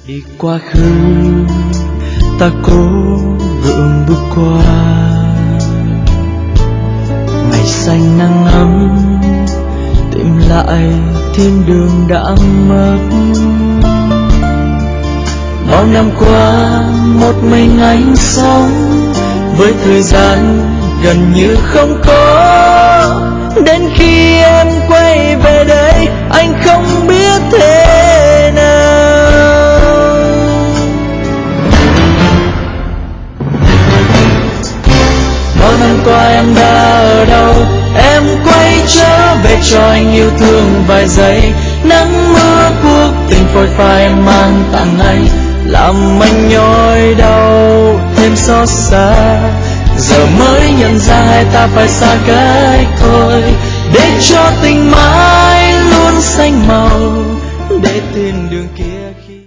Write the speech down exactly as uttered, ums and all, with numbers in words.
Đi quá khứ ta cố gượng bước qua, ngày xanh nắng ấm tìm lại thiên đường đã mất. Bao năm qua một mình anh sống với thời gian gần như không có, đến khi em quay về đây anh không biết thế nào. Bao năm qua em đã ở đâu, em quay trở về cho anh yêu thương vài giây. Nắng mưa cuộc tình phôi pha em mang tặng anh, làm anh nhói đau thêm xót xa. Giờ mới nhận ra hai ta phải xa cách thôi, để cho tình mãi luôn xanh màu, để thiên đường kia